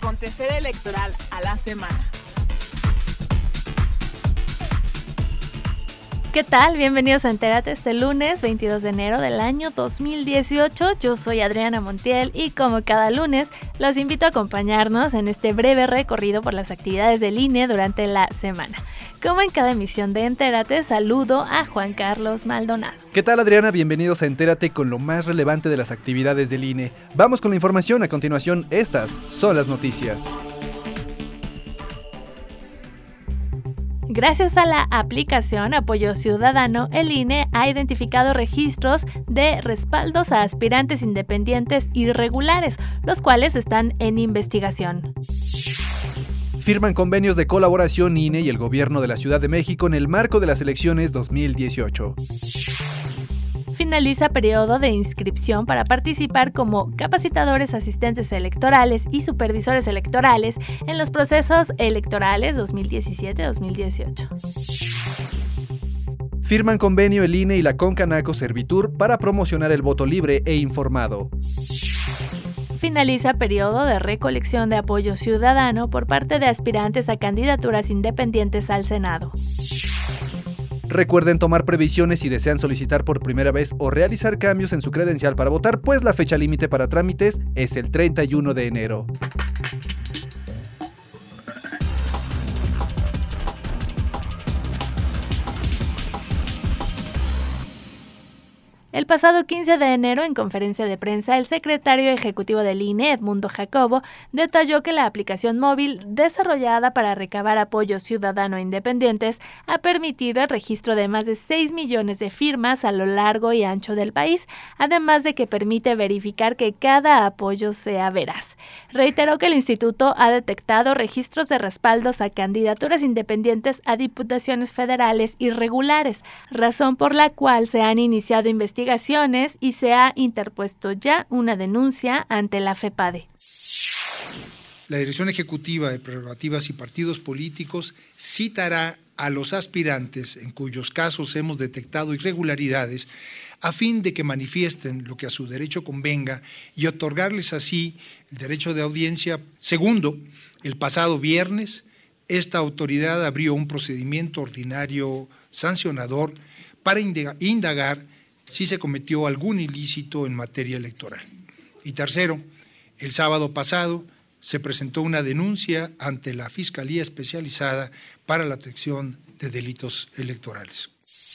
acontecer electoral a la semana. ¿Qué tal? Bienvenidos a Entérate este lunes 22 de enero del año 2018. Yo soy Adriana Montiel y como cada lunes los invito a acompañarnos en este breve recorrido por las actividades del INE durante la semana. Como en cada emisión de Entérate, saludo a Juan Carlos Maldonado. ¿Qué tal, Adriana? Bienvenidos a Entérate con lo más relevante de las actividades del INE. Vamos con la información. A continuación, estas son las noticias. Gracias a la aplicación Apoyo Ciudadano, el INE ha identificado registros de respaldos a aspirantes independientes irregulares, los cuales están en investigación. Firman convenios de colaboración INE y el Gobierno de la Ciudad de México en el marco de las elecciones 2018. Finaliza periodo de inscripción para participar como capacitadores asistentes electorales y supervisores electorales en los procesos electorales 2017-2018. Firman convenio el INE y la Concanaco Servitur para promocionar el voto libre e informado. Finaliza periodo de recolección de apoyo ciudadano por parte de aspirantes a candidaturas independientes al Senado. Recuerden tomar previsiones si desean solicitar por primera vez o realizar cambios en su credencial para votar, pues la fecha límite para trámites es el 31 de enero. El pasado 15 de enero, en conferencia de prensa, el secretario ejecutivo del INE, Edmundo Jacobo, detalló que la aplicación móvil desarrollada para recabar apoyos ciudadano independientes ha permitido el registro de más de 6 millones de firmas a lo largo y ancho del país, además de que permite verificar que cada apoyo sea veraz. Reiteró que el instituto ha detectado registros de respaldos a candidaturas independientes a diputaciones federales irregulares, razón por la cual se han iniciado investigaciones y se ha interpuesto ya una denuncia ante la FEPADE. La Dirección Ejecutiva de Prerrogativas y Partidos Políticos citará a los aspirantes en cuyos casos hemos detectado irregularidades a fin de que manifiesten lo que a su derecho convenga y otorgarles así el derecho de audiencia. Segundo, el pasado viernes, esta autoridad abrió un procedimiento ordinario sancionador para indagar si se cometió algún ilícito en materia electoral. Y tercero, el sábado pasado se presentó una denuncia ante la Fiscalía Especializada para la Atención de Delitos Electorales.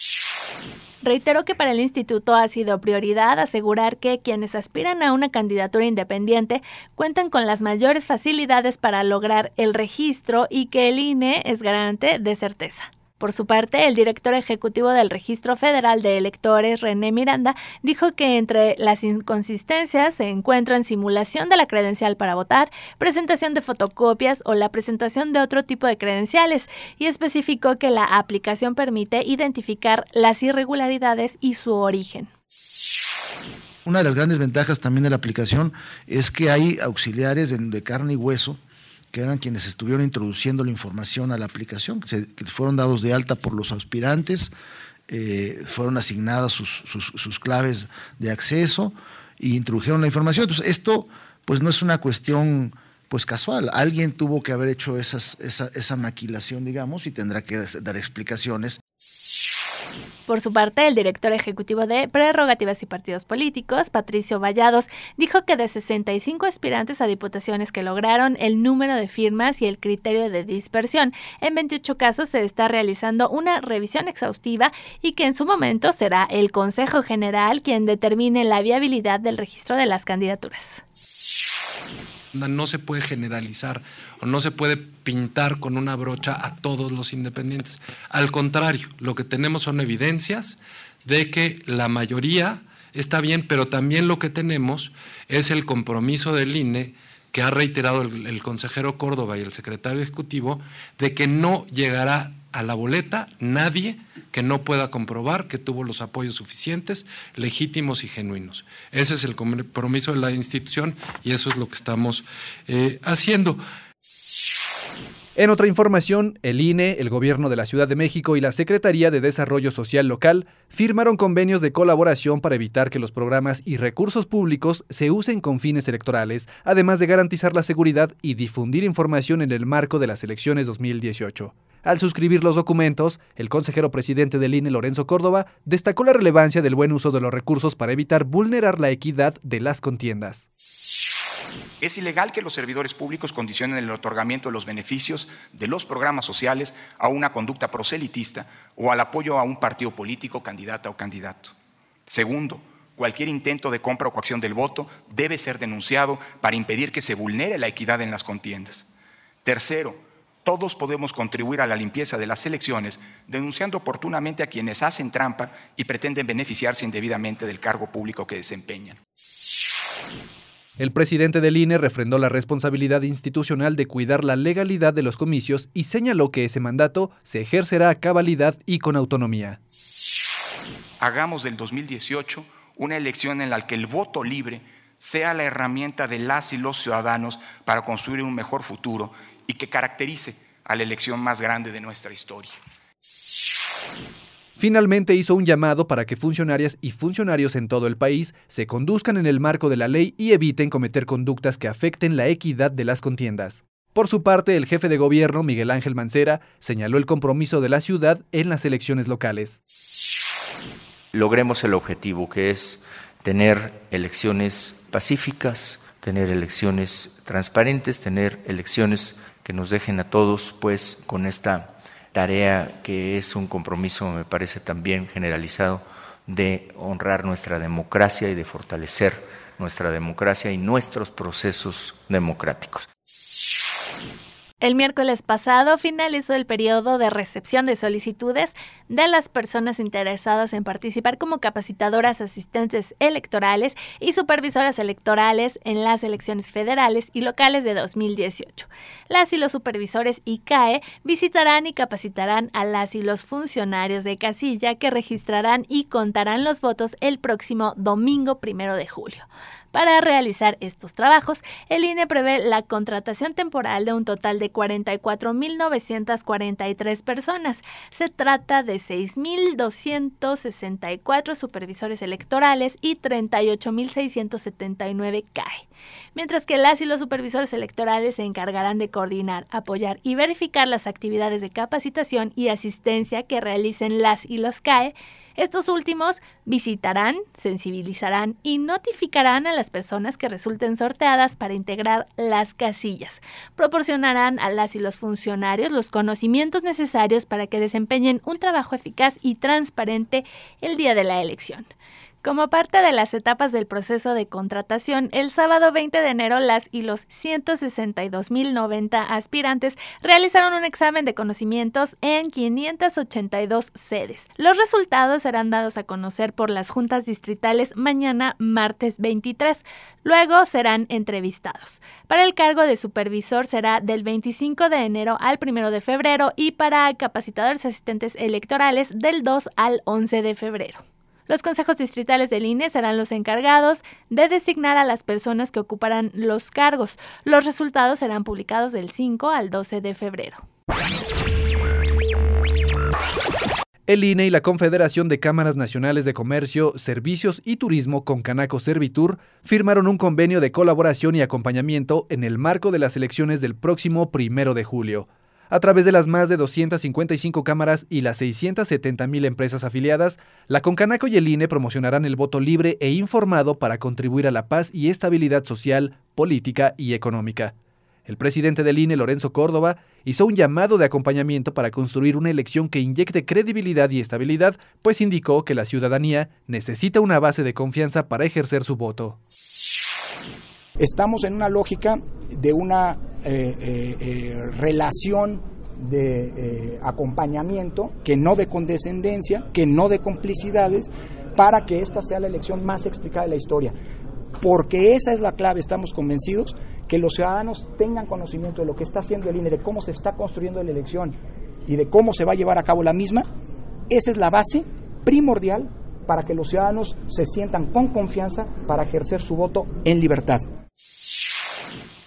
Reiteró que para el instituto ha sido prioridad asegurar que quienes aspiran a una candidatura independiente cuentan con las mayores facilidades para lograr el registro y que el INE es garante de certeza. Por su parte, el director ejecutivo del Registro Federal de Electores, René Miranda, dijo que entre las inconsistencias se encuentran simulación de la credencial para votar, presentación de fotocopias o la presentación de otro tipo de credenciales, y especificó que la aplicación permite identificar las irregularidades y su origen. Una de las grandes ventajas también de la aplicación es que hay auxiliares de carne y hueso que eran quienes estuvieron introduciendo la información a la aplicación, que fueron dados de alta por los aspirantes, fueron asignadas sus claves de acceso e introdujeron la información. Entonces, esto pues no es una cuestión pues casual. Alguien tuvo que haber hecho esa maquilación, digamos, y tendrá que dar explicaciones. Por su parte, el director ejecutivo de Prerrogativas y Partidos Políticos, Patricio Vallados, dijo que de 65 aspirantes a diputaciones que lograron el número de firmas y el criterio de dispersión, en 28 casos se está realizando una revisión exhaustiva y que en su momento será el Consejo General quien determine la viabilidad del registro de las candidaturas. No se puede generalizar o no se puede pintar con una brocha a todos los independientes. Al contrario, lo que tenemos son evidencias de que la mayoría está bien, pero también lo que tenemos es el compromiso del INE que ha reiterado el consejero Córdoba y el secretario ejecutivo de que no llegará a la boleta nadie que no pueda comprobar que tuvo los apoyos suficientes, legítimos y genuinos. Ese es el compromiso de la institución y eso es lo que estamos haciendo. En otra información, el INE, el Gobierno de la Ciudad de México y la Secretaría de Desarrollo Social Local firmaron convenios de colaboración para evitar que los programas y recursos públicos se usen con fines electorales, además de garantizar la seguridad y difundir información en el marco de las elecciones 2018. Al suscribir los documentos, el consejero presidente del INE, Lorenzo Córdoba, destacó la relevancia del buen uso de los recursos para evitar vulnerar la equidad de las contiendas. Es ilegal que los servidores públicos condicionen el otorgamiento de los beneficios de los programas sociales a una conducta proselitista o al apoyo a un partido político, candidata o candidato. Segundo, cualquier intento de compra o coacción del voto debe ser denunciado para impedir que se vulnere la equidad en las contiendas. Tercero, todos podemos contribuir a la limpieza de las elecciones denunciando oportunamente a quienes hacen trampa y pretenden beneficiarse indebidamente del cargo público que desempeñan. El presidente del INE refrendó la responsabilidad institucional de cuidar la legalidad de los comicios y señaló que ese mandato se ejercerá a cabalidad y con autonomía. Hagamos del 2018 una elección en la que el voto libre sea la herramienta de las y los ciudadanos para construir un mejor futuro y que caracterice a la elección más grande de nuestra historia. Finalmente hizo un llamado para que funcionarias y funcionarios en todo el país se conduzcan en el marco de la ley y eviten cometer conductas que afecten la equidad de las contiendas. Por su parte, el jefe de gobierno, Miguel Ángel Mancera, señaló el compromiso de la ciudad en las elecciones locales. Logremos el objetivo, que es tener elecciones pacíficas, tener elecciones transparentes, tener elecciones que nos dejen a todos, pues, con esta tarea que es un compromiso, me parece también generalizado, de honrar nuestra democracia y de fortalecer nuestra democracia y nuestros procesos democráticos. El miércoles pasado finalizó el periodo de recepción de solicitudes de las personas interesadas en participar como capacitadoras asistentes electorales y supervisoras electorales en las elecciones federales y locales de 2018. Las y los supervisores ICAE visitarán y capacitarán a las y los funcionarios de casilla que registrarán y contarán los votos el próximo domingo 1 de julio. Para realizar estos trabajos, el INE prevé la contratación temporal de un total de 44.943 personas. Se trata de 6.264 supervisores electorales y 38.679 CAE. Mientras que las y los supervisores electorales se encargarán de coordinar, apoyar y verificar las actividades de capacitación y asistencia que realicen las y los CAE. Estos últimos visitarán, sensibilizarán y notificarán a las personas que resulten sorteadas para integrar las casillas. Proporcionarán a las y los funcionarios los conocimientos necesarios para que desempeñen un trabajo eficaz y transparente el día de la elección. Como parte de las etapas del proceso de contratación, el sábado 20 de enero las y los 162.090 aspirantes realizaron un examen de conocimientos en 582 sedes. Los resultados serán dados a conocer por las juntas distritales mañana, martes 23. Luego serán entrevistados. Para el cargo de supervisor será del 25 de enero al 1 de febrero y para capacitadores asistentes electorales del 2 al 11 de febrero. Los consejos distritales del INE serán los encargados de designar a las personas que ocuparán los cargos. Los resultados serán publicados del 5 al 12 de febrero. El INE y la Confederación de Cámaras Nacionales de Comercio, Servicios y Turismo con Canaco Servitur firmaron un convenio de colaboración y acompañamiento en el marco de las elecciones del próximo 1 de julio. A través de las más de 255 cámaras y las 670,000 empresas afiliadas, la Concanaco y el INE promocionarán el voto libre e informado para contribuir a la paz y estabilidad social, política y económica. El presidente del INE, Lorenzo Córdoba, hizo un llamado de acompañamiento para construir una elección que inyecte credibilidad y estabilidad, pues indicó que la ciudadanía necesita una base de confianza para ejercer su voto. Estamos en una lógica de una relación de acompañamiento, que no de condescendencia, que no de complicidades, para que esta sea la elección más explicada de la historia. Porque esa es la clave, estamos convencidos, que los ciudadanos tengan conocimiento de lo que está haciendo el INE, de cómo se está construyendo la elección y de cómo se va a llevar a cabo la misma. Esa es la base primordial para que los ciudadanos se sientan con confianza para ejercer su voto en libertad.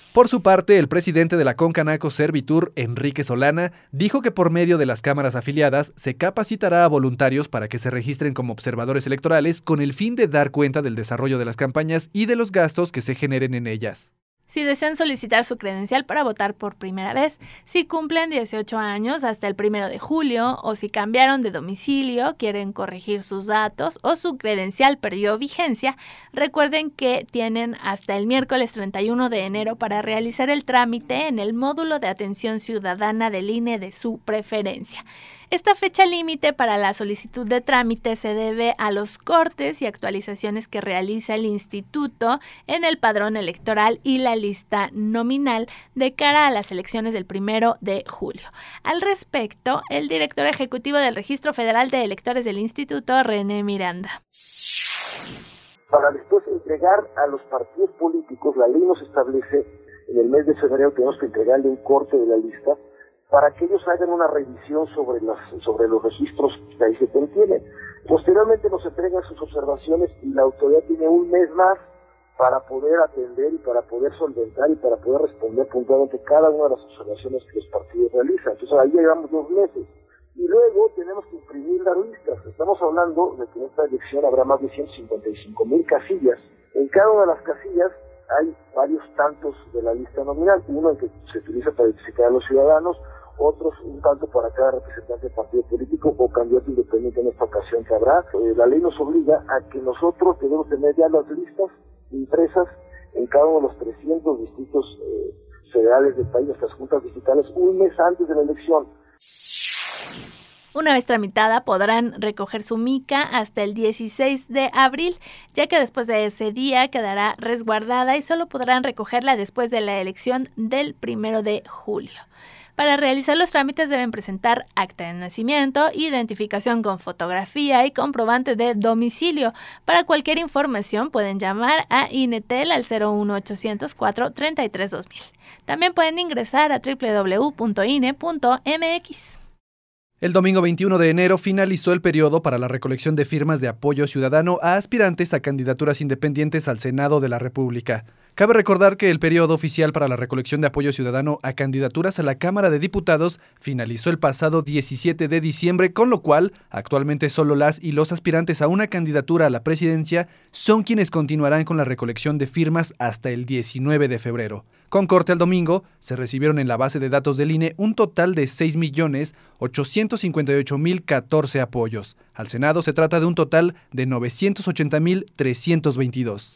Por su parte, el presidente de la Concanaco Servitur, Enrique Solana, dijo que por medio de las cámaras afiliadas se capacitará a voluntarios para que se registren como observadores electorales con el fin de dar cuenta del desarrollo de las campañas y de los gastos que se generen en ellas. Si desean solicitar su credencial para votar por primera vez, si cumplen 18 años hasta el 1 de julio o si cambiaron de domicilio, quieren corregir sus datos o su credencial perdió vigencia, recuerden que tienen hasta el miércoles 31 de enero para realizar el trámite en el módulo de atención ciudadana del INE de su preferencia. Esta fecha límite para la solicitud de trámite se debe a los cortes y actualizaciones que realiza el instituto en el padrón electoral y la lista nominal de cara a las elecciones del 1 de julio. Al respecto, el director ejecutivo del Registro Federal de Electores del instituto, René Miranda. Para después entregar a los partidos políticos, la ley nos establece, en el mes de febrero tenemos que entregarle un corte de la lista para que ellos hagan una revisión sobre los registros que ahí se contienen. Posteriormente nos entregan sus observaciones y la autoridad tiene un mes más para poder atender y para poder solventar y para poder responder puntualmente cada una de las observaciones que los partidos realizan. Entonces ahí llevamos 2 meses. Y luego tenemos que imprimir las listas. Estamos hablando de que en esta elección habrá más de 155,000 casillas. En cada una de las casillas hay varios tantos de la lista nominal. Uno que se utiliza para identificar a los ciudadanos, otros un tanto para cada representante del partido político o candidato independiente en esta ocasión que habrá. La ley nos obliga a que nosotros debemos tener ya las listas impresas en cada uno de los 300 distritos federales del país, nuestras juntas digitales, un mes antes de la elección. Una vez tramitada, podrán recoger su mica hasta el 16 de abril, ya que después de ese día quedará resguardada y solo podrán recogerla después de la elección del 1 de julio. Para realizar los trámites deben presentar acta de nacimiento, identificación con fotografía y comprobante de domicilio. Para cualquier información pueden llamar a INETEL al 01800 433 2000. También pueden ingresar a www.ine.mx. El domingo 21 de enero finalizó el periodo para la recolección de firmas de apoyo ciudadano a aspirantes a candidaturas independientes al Senado de la República. Cabe recordar que el periodo oficial para la recolección de apoyo ciudadano a candidaturas a la Cámara de Diputados finalizó el pasado 17 de diciembre, con lo cual actualmente solo las y los aspirantes a una candidatura a la presidencia son quienes continuarán con la recolección de firmas hasta el 19 de febrero. Con corte al domingo, se recibieron en la base de datos del INE un total de 6.858.014 apoyos. Al Senado se trata de un total de 980.322.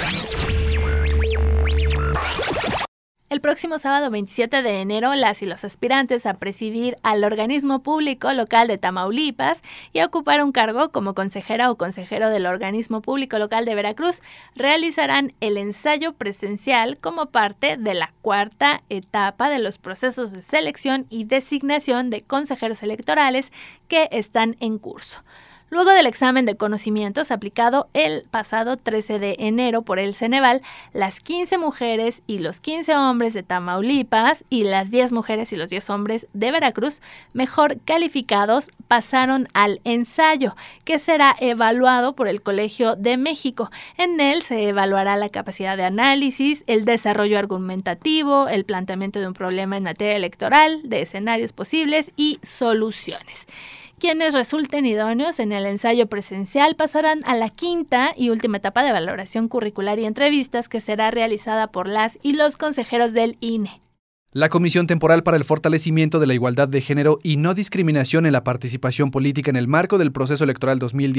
El próximo sábado 27 de enero, las y los aspirantes a presidir al organismo público local de Tamaulipas y a ocupar un cargo como consejera o consejero del organismo público local de Veracruz realizarán el ensayo presencial como parte de la 4ª etapa de los procesos de selección y designación de consejeros electorales que están en curso. Luego del examen de conocimientos aplicado el pasado 13 de enero por el Ceneval, las 15 mujeres y los 15 hombres de Tamaulipas y las 10 mujeres y los 10 hombres de Veracruz mejor calificados pasaron al ensayo, que será evaluado por el Colegio de México. En él se evaluará la capacidad de análisis, el desarrollo argumentativo, el planteamiento de un problema en materia electoral, de escenarios posibles y soluciones. Quienes resulten idóneos en el ensayo presencial pasarán a la 5ª y última etapa de valoración curricular y entrevistas, que será realizada por las y los consejeros del INE. La Comisión Temporal para el Fortalecimiento de la Igualdad de Género y No Discriminación en la Participación Política en el marco del proceso electoral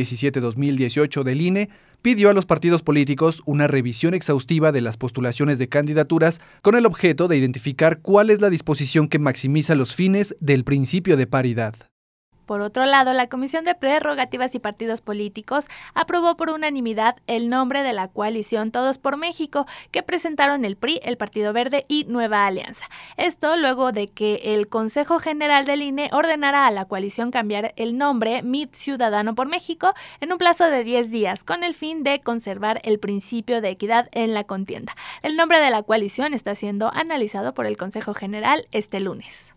2017-2018 del INE pidió a los partidos políticos una revisión exhaustiva de las postulaciones de candidaturas con el objeto de identificar cuál es la disposición que maximiza los fines del principio de paridad. Por otro lado, la Comisión de Prerrogativas y Partidos Políticos aprobó por unanimidad el nombre de la coalición Todos por México, que presentaron el PRI, el Partido Verde y Nueva Alianza. Esto luego de que el Consejo General del INE ordenara a la coalición cambiar el nombre MIT Ciudadano por México en un plazo de 10 días, con el fin de conservar el principio de equidad en la contienda. El nombre de la coalición está siendo analizado por el Consejo General este lunes.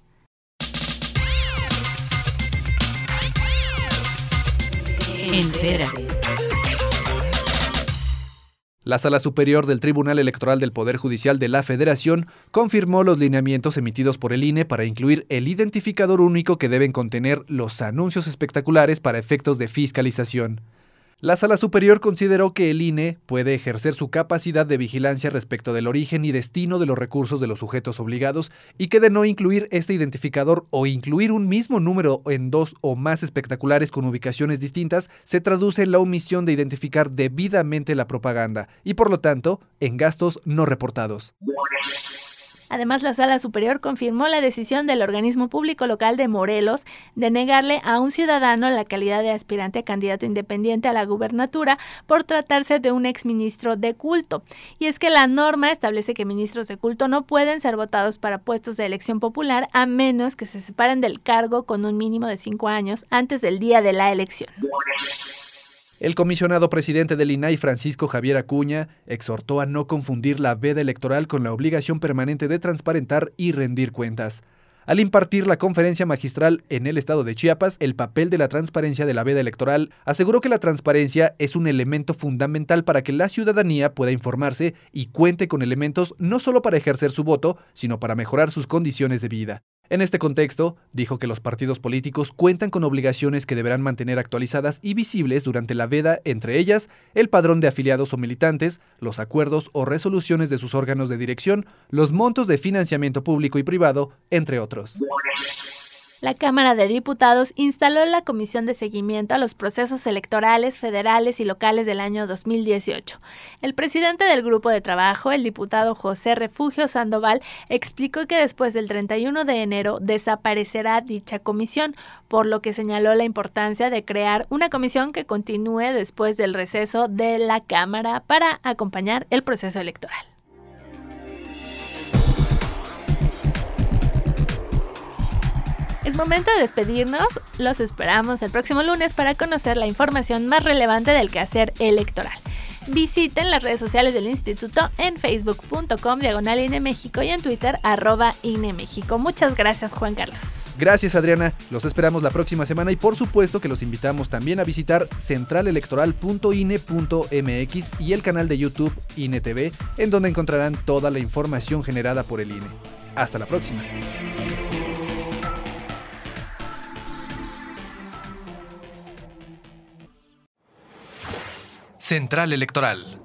Entérate. La Sala Superior del Tribunal Electoral del Poder Judicial de la Federación confirmó los lineamientos emitidos por el INE para incluir el identificador único que deben contener los anuncios espectaculares para efectos de fiscalización. La Sala Superior consideró que el INE puede ejercer su capacidad de vigilancia respecto del origen y destino de los recursos de los sujetos obligados y que de no incluir este identificador o incluir un mismo número en 2 o más espectaculares con ubicaciones distintas se traduce en la omisión de identificar debidamente la propaganda y, por lo tanto, en gastos no reportados. Además, la Sala Superior confirmó la decisión del organismo público local de Morelos de negarle a un ciudadano la calidad de aspirante a candidato independiente a la gubernatura por tratarse de un exministro de culto. Y es que la norma establece que ministros de culto no pueden ser votados para puestos de elección popular a menos que se separen del cargo con un mínimo de 5 años antes del día de la elección. El comisionado presidente del INAI, Francisco Javier Acuña, exhortó a no confundir la veda electoral con la obligación permanente de transparentar y rendir cuentas. Al impartir la conferencia magistral en el estado de Chiapas, el papel de la transparencia de la veda electoral, aseguró que la transparencia es un elemento fundamental para que la ciudadanía pueda informarse y cuente con elementos no solo para ejercer su voto, sino para mejorar sus condiciones de vida. En este contexto, dijo que los partidos políticos cuentan con obligaciones que deberán mantener actualizadas y visibles durante la veda, entre ellas, el padrón de afiliados o militantes, los acuerdos o resoluciones de sus órganos de dirección, los montos de financiamiento público y privado, entre otros. La Cámara de Diputados instaló la Comisión de Seguimiento a los Procesos Electorales Federales y Locales del año 2018. El presidente del grupo de trabajo, el diputado José Refugio Sandoval, explicó que después del 31 de enero desaparecerá dicha comisión, por lo que señaló la importancia de crear una comisión que continúe después del receso de la Cámara para acompañar el proceso electoral. Es momento de despedirnos, los esperamos el próximo lunes para conocer la información más relevante del quehacer electoral. Visiten las redes sociales del Instituto en facebook.com/INEMéxico y en Twitter @INEMéxico. Muchas gracias, Juan Carlos. Gracias, Adriana. Los esperamos la próxima semana y por supuesto que los invitamos también a visitar centralelectoral.ine.mx y el canal de YouTube INE TV, en donde encontrarán toda la información generada por el INE. Hasta la próxima. Central Electoral.